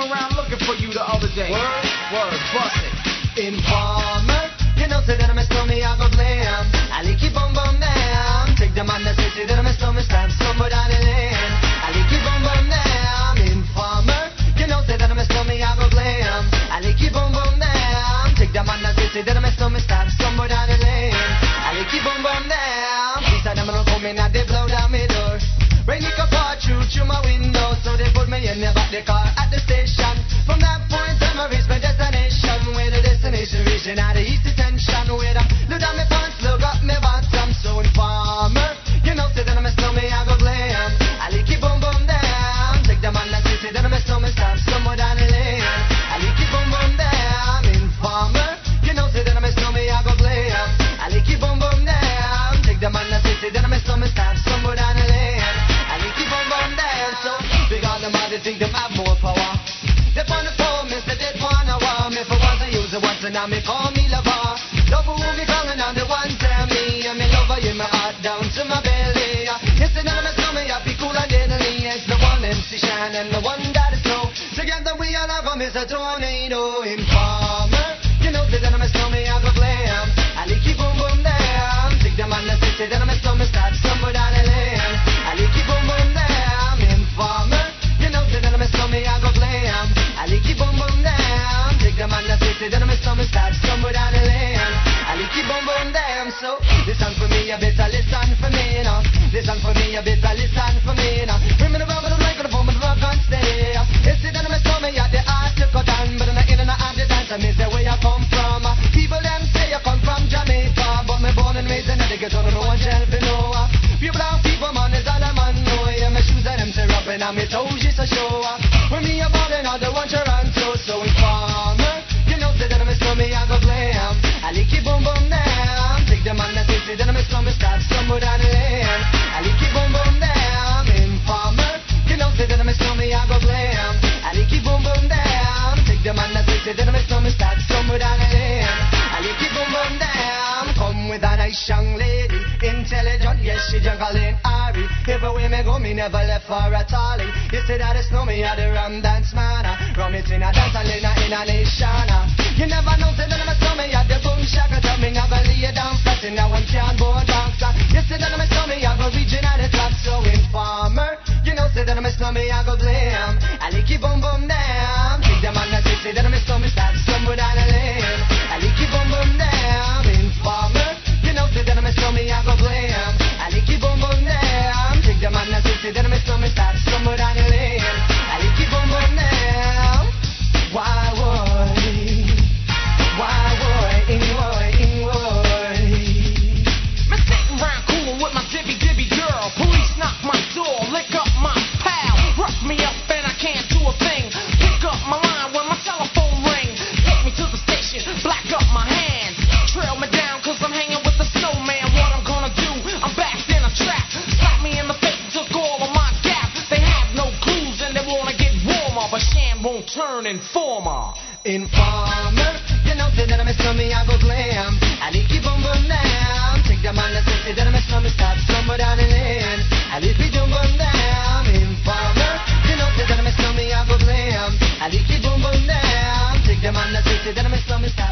around looking for you the other day. Word, bust it. Informer, you know, say that I'm a stormy, I go blame. I like you boom boom down. Take the man that say that I'm a stormy, stab somewhere down the lane. I like you boom boom down. Informer, you know, say that I'm a stormy, I go blame. I like you boom boom down. Take the man that say that I'm a stormy, stab somewhere down the lane. I like you boom boom down. Please, I'm gonna come in and they blow down my door. Rain it could pour through my window, so they put me in the back the car at the station. From that point on, I reached my destination. Where the destination reaching out of east detention. Where I look down my pants, look up my bottom. So informer, you know, say that I'm a snowman, I go blame. I like it boom boom down. Take the man that say that I'm a snowman, stop somewhere down the lane. I like it boom boom down. Informer, you know, say that I'm a snowman, I go blame. I like it boom boom down. Take the man that say that I'm a snowman, stop somewhere down the lane. So big on them, they think them have more power. They want to pull me, say they wanna warm me. If I was a user once and now me call me lover. Love who me calling on the one tell me. I'm in love in my heart down to my belly. Yes, and I'm a stomach, I be cool and deadly. It's the one MC Shine and the one that is slow. Together we all have a Mr. Tornado. Informer, you know that I'm a stomach, I go blame. I like you boom boom down. Take the man that say that I'm a stomach, start somewhere down the lane. I like you boom boom down. Informer, you know that I'm a stomach, I go blame. I like you boom boom down. Take the man that say that I'm a stomach, start somewhere down the lane. I like you boom boom down. So listen for me, you better listen for me now. Listen for me, you better listen for me now. Bring me the rubber, the mic, the phone, the rock and stay. You see that I'm a stomach, yeah, the art to cut down, but I'm not in and out of the dance. I miss the way I come from. People them say I come from Jamaica, but me born and raised in the ghetto, no one shall be know. Pure brown people, man, is all a man know. Yeah, my shoes and them tear up and my toes just a show. When me a ballin', I don't want your answer. So informer, you know, say that I'm a stomach, I go blame. I like it boom boom down. Take the man that say that I'm a stomach, start somewhere down the lane. I like it boom boom down. Informer, you know, say that I'm a stomach, I go blame. I like it boom boom down. Take the man that say that I'm a stomach, start somewhere down the lane. I like it boom boom down. Come with a nice young lady, intelligent, yes, she juggling Ari. Everywhere me go, me never left for a tally. You say that it's no me, I the rum dance man. Rum it in a dance and in a nation. You never know, say that I'm a stomach, I the boom shaka. Tell me never lay down flat in a one can board dancer. You say that I'm a stomach, I go reaching at the top. So informer, you know, say that I'm a stomach, I go blame. I like it boom boom down. Take the man that say that I'm a stomach, start somewhere down the lane. I like it boom boom down. Informer, you know, say that I'm a stomach, I go blame. I like it boom boom down. Take the man that say that I'm a stomach, start somewhere down the lane. I like it boom boom down. Why would Me sitting round coolin' with my dibby girl. Police knock my door, lick up my pal. Rough me up and I can't do a thing. Pick up my line when my telephone ring. Take me to the station, black up my hands. Trail me down cause I'm hanging with the snowman. What I'm gonna do, I'm backed in a trap. Slap me in the face, took all of my gap. They have no clues and they wanna get warmer, but Sham won't turn informer. Informer, you know, say that I'm a stomach, I go blame. I like it boom boom down. Take the man that say that I'm a stomach, stop somewhere down the lane. I like it boom boom down. Informer, you know, say that I'm a stomach, I go blame. I like it boom boom down. Take the man that say that I'm a stomach, stop